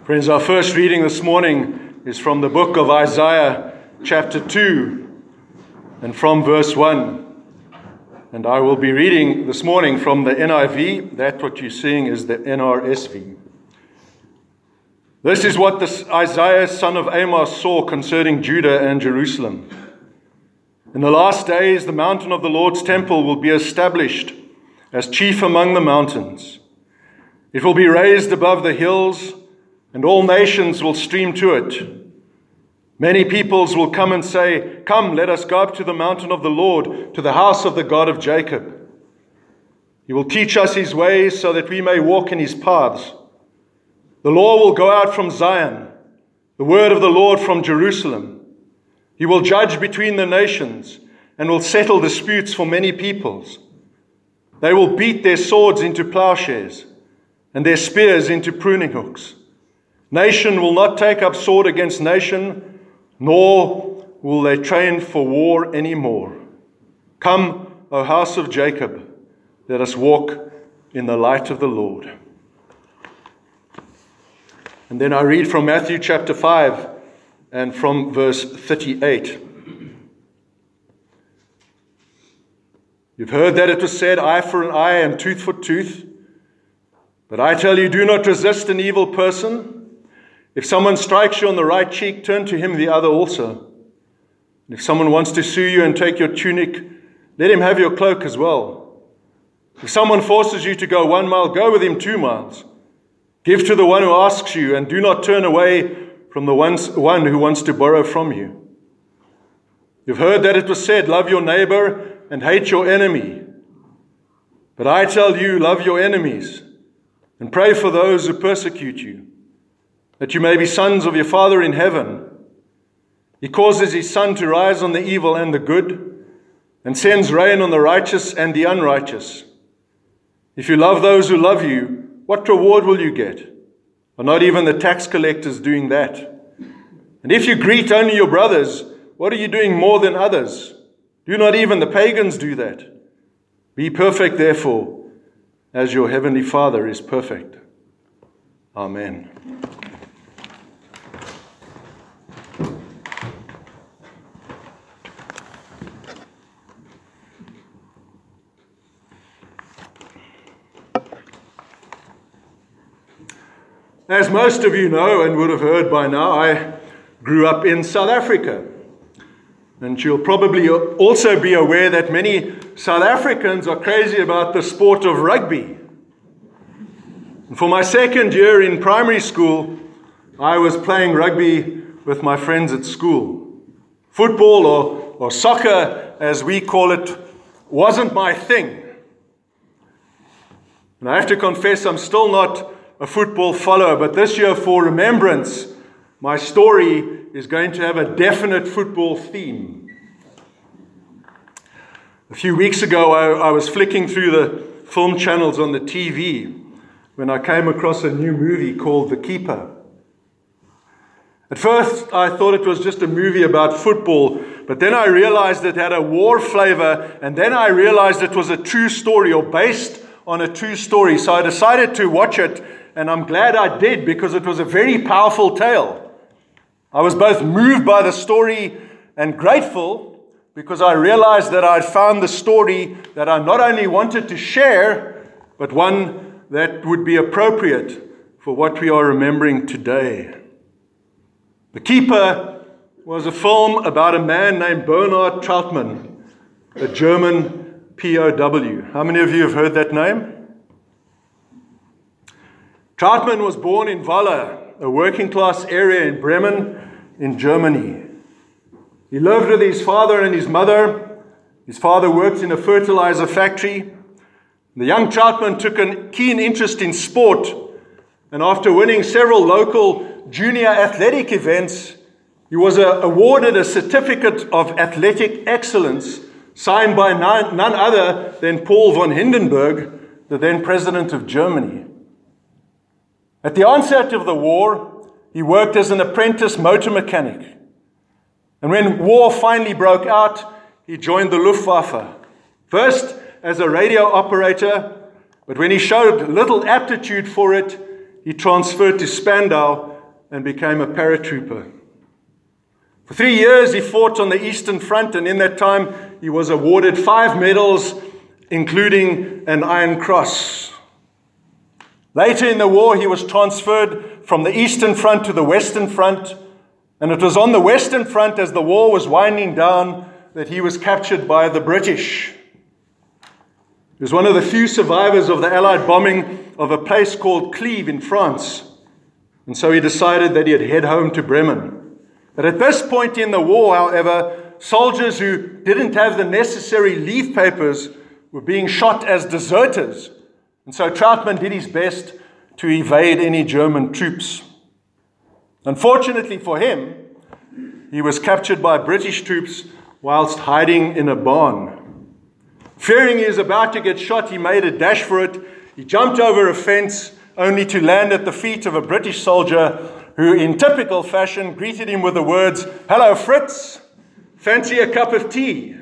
Friends, our first reading this morning is from the book of Isaiah, chapter 2, and from verse 1. And I will be reading this morning from the NIV. That what you're seeing is the NRSV. This is what Isaiah, son of Amos, saw concerning Judah and Jerusalem. In the last days, the mountain of the Lord's temple will be established as chief among the mountains. It will be raised above the hills, and all nations will stream to it. Many peoples will come and say, "Come, let us go up to the mountain of the Lord, to the house of the God of Jacob. He will teach us his ways so that we may walk in his paths. The law will go out from Zion, the word of the Lord from Jerusalem. He will judge between the nations and will settle disputes for many peoples. They will beat their swords into plowshares and their spears into pruning hooks. Nation will not take up sword against nation, nor will they train for war anymore. Come, O house of Jacob, let us walk in the light of the Lord." And then I read from Matthew chapter 5 and from verse 38. "You've heard that it was said, 'Eye for an eye and tooth for tooth.' But I tell you, do not resist an evil person. If someone strikes you on the right cheek, turn to him the other also. And if someone wants to sue you and take your tunic, let him have your cloak as well. If someone forces you to go 1 mile, go with him 2 miles. Give to the one who asks you, and do not turn away from the one who wants to borrow from you. You've heard that it was said, 'Love your neighbor and hate your enemy.' But I tell you, love your enemies and pray for those who persecute you, that you may be sons of your Father in heaven. He causes his sun to rise on the evil and the good, and sends rain on the righteous and the unrighteous. If you love those who love you, what reward will you get? Are not even the tax collectors doing that? And if you greet only your brothers, what are you doing more than others? Do not even the pagans do that? Be perfect, therefore, as your heavenly Father is perfect." Amen. As most of you know and would have heard by now, I grew up in South Africa. And you'll probably also be aware that many South Africans are crazy about the sport of rugby. And for my second year in primary school, I was playing rugby with my friends at school. Football or soccer, as we call it, wasn't my thing. And I have to confess, I'm still not a football follower, but this year for remembrance, my story is going to have a definite football theme. A few weeks ago, I was flicking through the film channels on the TV when I came across a new movie called The Keeper. At first, I thought it was just a movie about football, but then I realized it had a war flavor, and then I realized it was a true story or based on a true story. So I decided to watch it, and I'm glad I did because it was a very powerful tale. I was both moved by the story and grateful because I realized that I'd found the story that I not only wanted to share, but one that would be appropriate for what we are remembering today. The Keeper was a film about a man named Bernhard Trautmann, a German POW. How many of you have heard that name? Trautmann was born in Waller, a working-class area in Bremen in Germany. He lived with his father and his mother. His father worked in a fertilizer factory. The young Trautmann took a keen interest in sport, and after winning several local junior athletic events, he was awarded a certificate of athletic excellence signed by none other than Paul von Hindenburg, the then president of Germany. At the onset of the war, he worked as an apprentice motor mechanic. And when war finally broke out, he joined the Luftwaffe. First as a radio operator, but when he showed little aptitude for it, he transferred to Spandau and became a paratrooper. For 3 years, he fought on the Eastern Front, and in that time, he was awarded 5 medals, including an Iron Cross. Later in the war, he was transferred from the Eastern Front to the Western Front, and it was on the Western Front, as the war was winding down, that he was captured by the British. He was one of the few survivors of the Allied bombing of a place called Cleve in France, and so he decided that he'd head home to Bremen. But at this point in the war, however, soldiers who didn't have the necessary leave papers were being shot as deserters, and so Trautmann did his best to evade any German troops. Unfortunately for him, he was captured by British troops whilst hiding in a barn. Fearing he was about to get shot, he made a dash for it. He jumped over a fence, only to land at the feet of a British soldier who, in typical fashion, greeted him with the words, "Hello, Fritz, fancy a cup of tea?"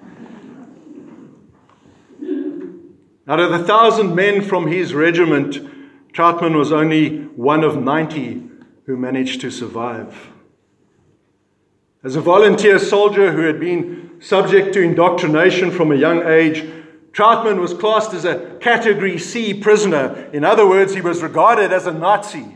Out of the 1,000 men from his regiment, Trautmann was only one of 90 who managed to survive. As a volunteer soldier who had been subject to indoctrination from a young age, Trautmann was classed as a Category C prisoner. In other words, he was regarded as a Nazi.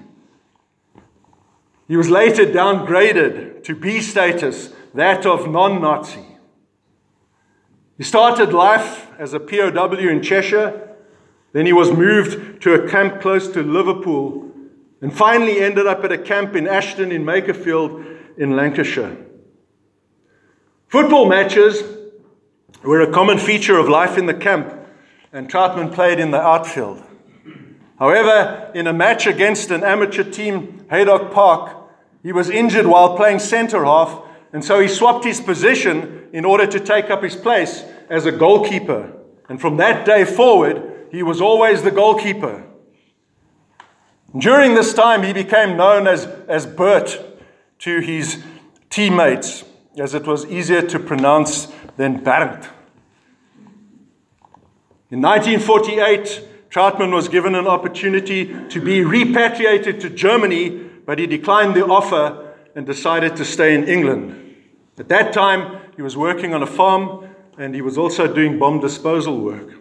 He was later downgraded to B status, that of non-Nazi. He started life as a POW in Cheshire, then he was moved to a camp close to Liverpool, and finally ended up at a camp in Ashton in Makerfield in Lancashire. Football matches were a common feature of life in the camp, and Trautmann played in the outfield. However, in a match against an amateur team, Haydock Park, he was injured while playing centre half, and so he swapped his position in order to take up his place as a goalkeeper. And from that day forward, he was always the goalkeeper. During this time, he became known as Bert to his teammates, as it was easier to pronounce than Bernd. In 1948, Trautmann was given an opportunity to be repatriated to Germany, but he declined the offer and decided to stay in England. At that time, he was working on a farm, and he was also doing bomb disposal work.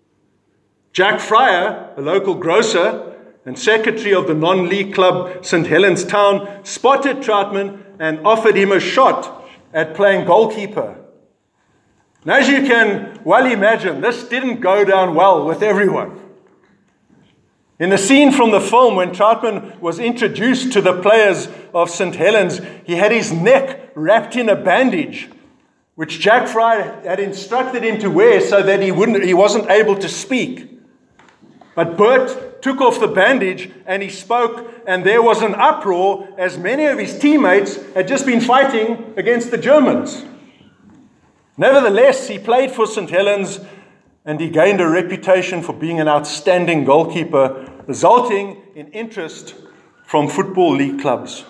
Jack Fryer, a local grocer and secretary of the non-league club St. Helens Town, spotted Trautmann and offered him a shot at playing goalkeeper. And as you can well imagine, this didn't go down well with everyone. In the scene from the film, when Trautmann was introduced to the players of St. Helens, he had his neck wrapped in a bandage, which Jack Fry had instructed him to wear so that he wasn't able to speak. But Bert took off the bandage and he spoke, and there was an uproar as many of his teammates had just been fighting against the Germans. Nevertheless, he played for St. Helens, and he gained a reputation for being an outstanding goalkeeper, resulting in interest from Football League clubs.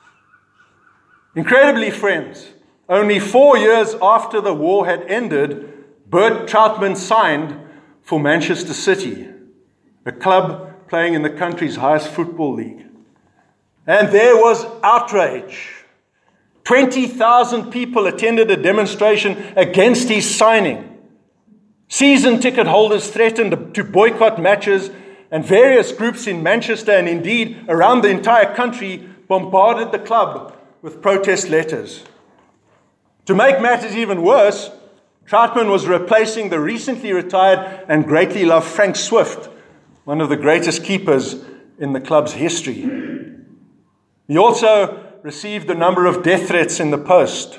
Incredibly, friends, only 4 years after the war had ended, Bert Trautmann signed for Manchester City, a club playing in the country's highest football league. And there was outrage. 20,000 people attended a demonstration against his signing. Season ticket holders threatened to boycott matches, and various groups in Manchester and indeed around the entire country bombarded the club with protest letters. To make matters even worse, Trautmann was replacing the recently retired and greatly loved Frank Swift, one of the greatest keepers in the club's history. He also received a number of death threats in the post.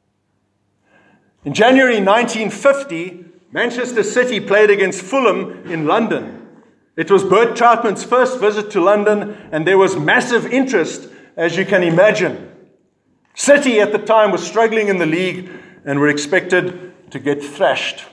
In January 1950, Manchester City played against Fulham in London. It was Bert Trautmann's first visit to London, and there was massive interest, as you can imagine. City at the time was struggling in the league and were expected to get thrashed.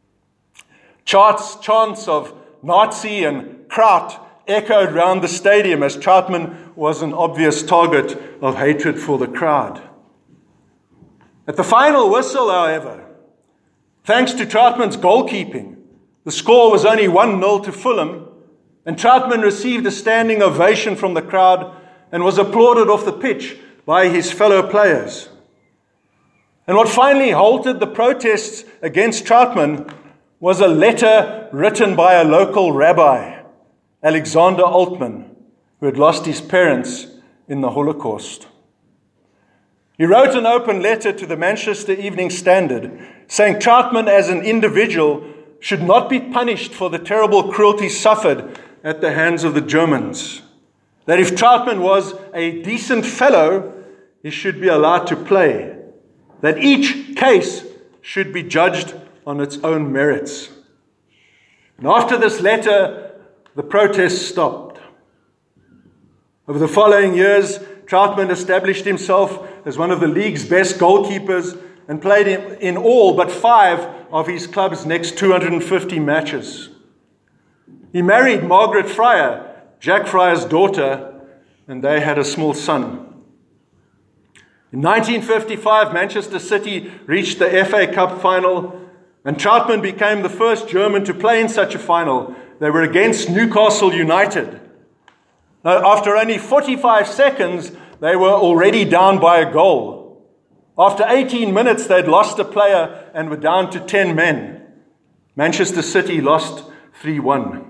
Chants of Nazi and Kraut echoed round the stadium as Trautmann was an obvious target of hatred for the crowd. At the final whistle, however, thanks to Trautmann's goalkeeping, the score was only 1-0 to Fulham, and Trautmann received a standing ovation from the crowd and was applauded off the pitch by his fellow players. And what finally halted the protests against Trautmann was a letter written by a local rabbi, Alexander Altman, who had lost his parents in the Holocaust. He wrote an open letter to the Manchester Evening Standard saying Trautmann as an individual should not be punished for the terrible cruelty suffered at the hands of the Germans. That if Trautmann was a decent fellow, he should be allowed to play. That each case should be judged on its own merits. And after this letter, the protests stopped. Over the following years, Trautmann established himself as one of the league's best goalkeepers and played in all but 5 of his club's next 250 matches. He married Margaret Fryer, Jack Fryer's daughter, and they had a small son. In 1955, Manchester City reached the FA Cup final, and Trautmann became the first German to play in such a final. They were against Newcastle United. Now, after only 45 seconds, they were already down by a goal. After 18 minutes, they'd lost a player and were down to 10 men. Manchester City lost 3-1.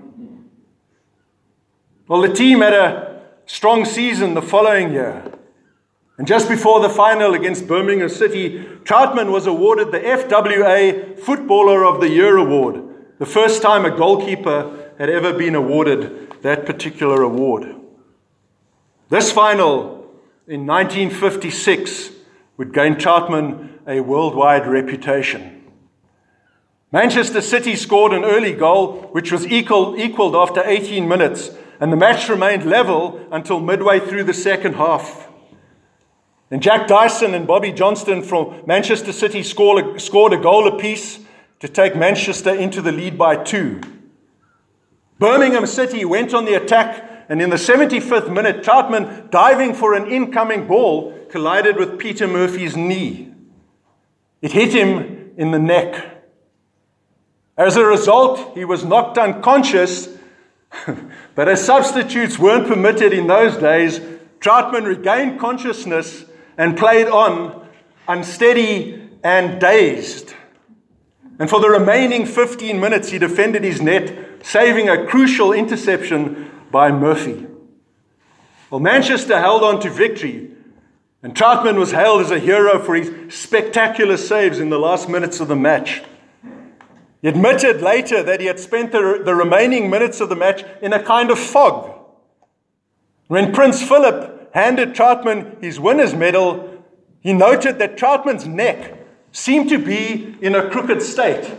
Well, the team had a strong season the following year. And just before the final against Birmingham City, Trautmann was awarded the FWA Footballer of the Year award, the first time a goalkeeper had ever been awarded that particular award. This final in 1956 would gain Trautmann a worldwide reputation. Manchester City scored an early goal, which was equaled after 18 minutes, and the match remained level until midway through the second half. And Jack Dyson and Bobby Johnston from Manchester City scored a goal apiece to take Manchester into the lead by 2. Birmingham City went on the attack, and in the 75th minute, Trautmann, diving for an incoming ball, collided with Peter Murphy's knee. It hit him in the neck. As a result, he was knocked unconscious, but as substitutes weren't permitted in those days, Trautmann regained consciousness and played on, unsteady and dazed. And for the remaining 15 minutes, he defended his net, saving a crucial interception by Murphy. Well, Manchester held on to victory, and Trautmann was hailed as a hero for his spectacular saves in the last minutes of the match. He admitted later that he had spent the remaining minutes of the match in a kind of fog. When Prince Philip handed Trautmann his winner's medal, he noted that Trautmann's neck seemed to be in a crooked state.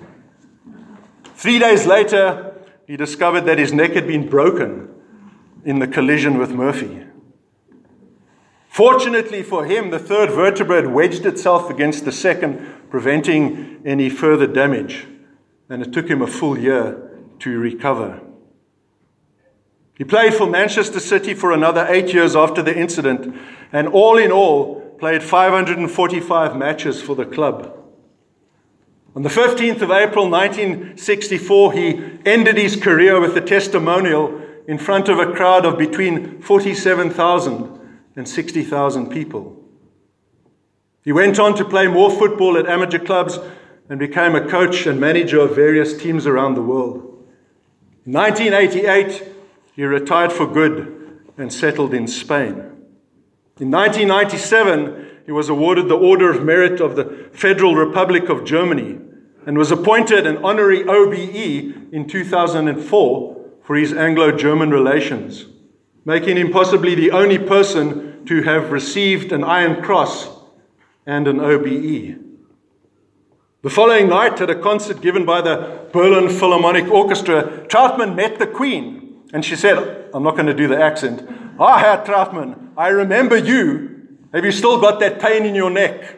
3 days later, he discovered that his neck had been broken in the collision with Murphy. Fortunately for him, the third vertebra had wedged itself against the second, preventing any further damage, and it took him a full year to recover. He played for Manchester City for another 8 years after the incident, and all in all, played 545 matches for the club. On the 15th of April 1964, he ended his career with a testimonial in front of a crowd of between 47,000 and 60,000 people. He went on to play more football at amateur clubs and became a coach and manager of various teams around the world. In 1988, he retired for good and settled in Spain. In 1997, he was awarded the Order of Merit of the Federal Republic of Germany and was appointed an honorary OBE in 2004 for his Anglo-German relations, making him possibly the only person to have received an Iron Cross and an OBE. The following night, at a concert given by the Berlin Philharmonic Orchestra, Trautmann met the Queen, and she said, I'm not going to do the accent, "Ah, Herr Trautmann, I remember you. Have you still got that pain in your neck?"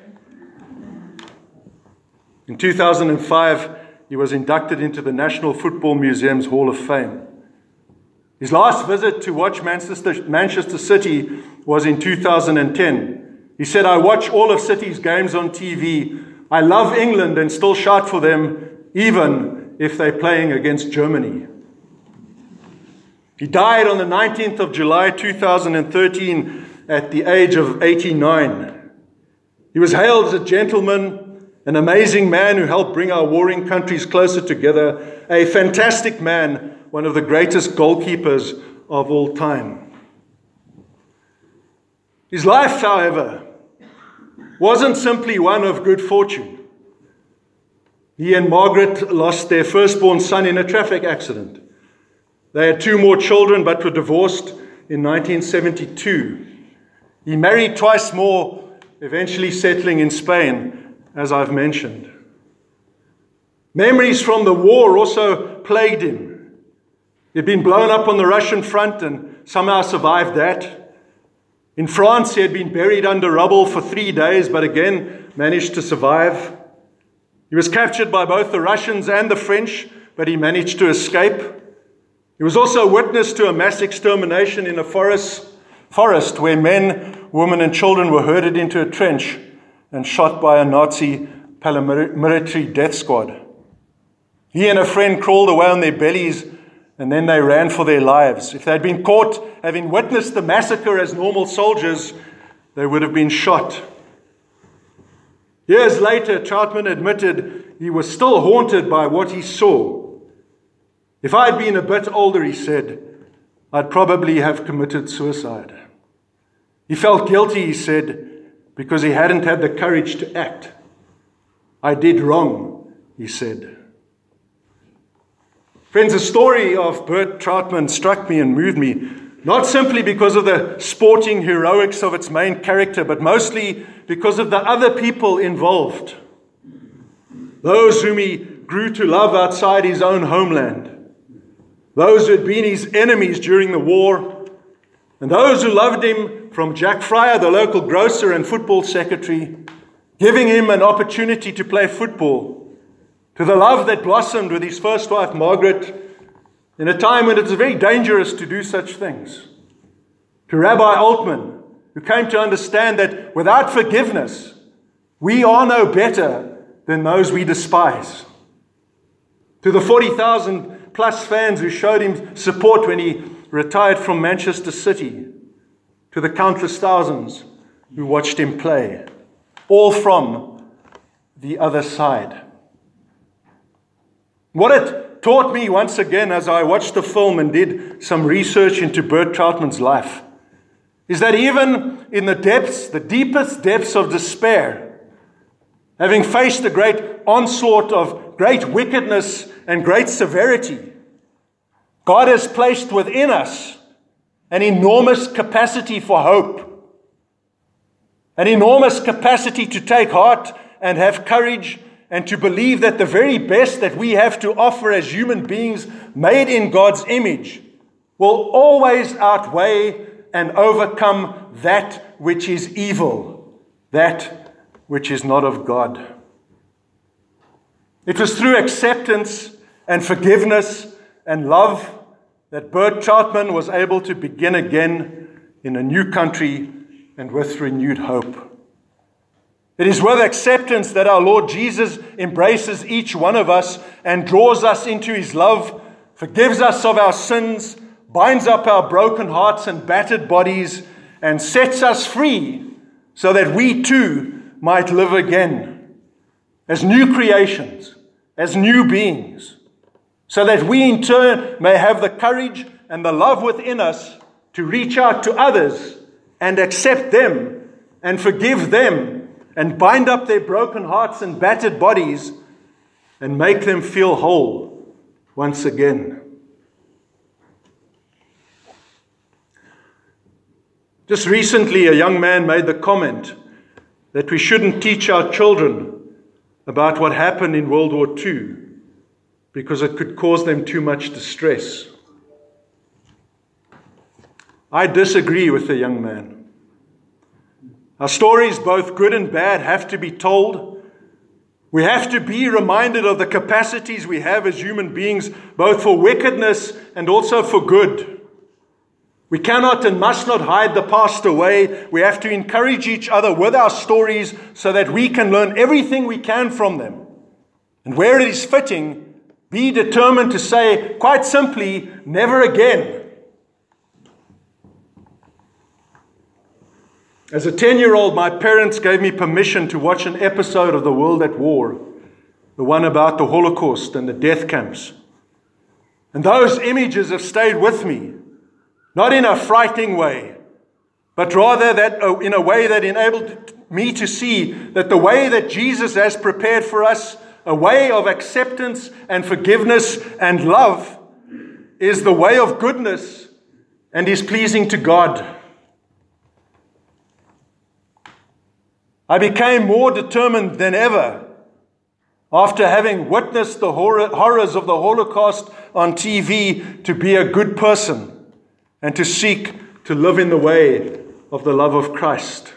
In 2005, he was inducted into the National Football Museum's Hall of Fame. His last visit to watch Manchester City was in 2010. He said, "I watch all of City's games on TV. I love England and still shout for them, even if they're playing against Germany." He died on the 19th of July 2013 at the age of 89. He was hailed as a gentleman, an amazing man who helped bring our warring countries closer together, a fantastic man, one of the greatest goalkeepers of all time. His life, however, wasn't simply one of good fortune. He and Margaret lost their firstborn son in a traffic accident. They had 2 more children but were divorced in 1972. He married twice more, eventually settling in Spain, as I've mentioned. Memories from the war also plagued him. He'd been blown up on the Russian front and somehow survived that. In France, he had been buried under rubble for 3 days, but again managed to survive. He was captured by both the Russians and the French, but he managed to escape. He was also witness to a mass extermination in a forest where men, women and children were herded into a trench and shot by a Nazi paramilitary death squad. He and a friend crawled away on their bellies and then they ran for their lives. If they'd been caught having witnessed the massacre as normal soldiers, they would have been shot. Years later, Troutman admitted he was still haunted by what he saw. If I'd been a bit older, he said, I'd probably have committed suicide. He felt guilty, he said, because he hadn't had the courage to act. I did wrong, he said. Friends, the story of Bert Troutman struck me and moved me, not simply because of the sporting heroics of its main character, but mostly because of the other people involved. Those whom he grew to love outside his own homeland. Those who had been his enemies during the war, and those who loved him, from Jack Fryer, the local grocer and football secretary, giving him an opportunity to play football, to the love that blossomed with his first wife, Margaret, in a time when it was very dangerous to do such things, to Rabbi Altman, who came to understand that without forgiveness, we are no better than those we despise, to the 40,000 plus fans who showed him support when he retired from Manchester City, to the countless thousands who watched him play, all from the other side. What it taught me once again as I watched the film and did some research into Bert Troutman's life is that even in the deepest depths of despair, having faced a great onslaught of great wickedness and great severity, God has placed within us an enormous capacity for hope, an enormous capacity to take heart and have courage and to believe that the very best that we have to offer as human beings made in God's image will always outweigh and overcome that which is evil, that which is not of God. It was through acceptance and forgiveness and love that Bert Troutman was able to begin again in a new country and with renewed hope. It is with acceptance that our Lord Jesus embraces each one of us and draws us into his love, forgives us of our sins, binds up our broken hearts and battered bodies, and sets us free so that we too might live again as new creations, as new beings, so that we in turn may have the courage and the love within us to reach out to others and accept them and forgive them and bind up their broken hearts and battered bodies and make them feel whole once again. Just recently, a young man made the comment that we shouldn't teach our children about what happened in World War II because it could cause them too much distress. I disagree with the young man. Our stories, both good and bad, have to be told. We have to be reminded of the capacities we have as human beings, both for wickedness and also for good. We cannot and must not hide the past away. We have to encourage each other with our stories so that we can learn everything we can from them. And where it is fitting, be determined to say, quite simply, never again. As a 10-year-old, my parents gave me permission to watch an episode of The World at War, the one about the Holocaust and the death camps. And those images have stayed with me, not in a frightening way, but rather that in a way that enabled me to see that the way that Jesus has prepared for us, a way of acceptance and forgiveness and love, is the way of goodness and is pleasing to God. I became more determined than ever after having witnessed the horrors of the Holocaust on TV to be a good person and to seek to live in the way of the love of Christ.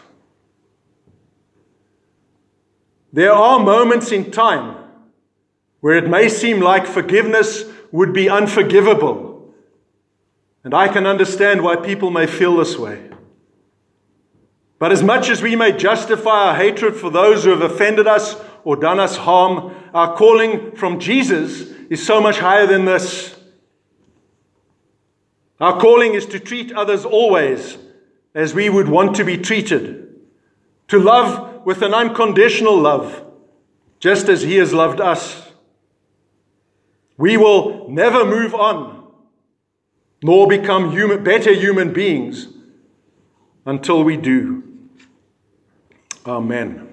There are moments in time where it may seem like forgiveness would be unforgivable, and I can understand why people may feel this way. But as much as we may justify our hatred for those who have offended us or done us harm, our calling from Jesus is so much higher than this. Our calling is to treat others always as we would want to be treated, to love with an unconditional love, just as He has loved us. We will never move on, nor become better human beings until we do. Amen.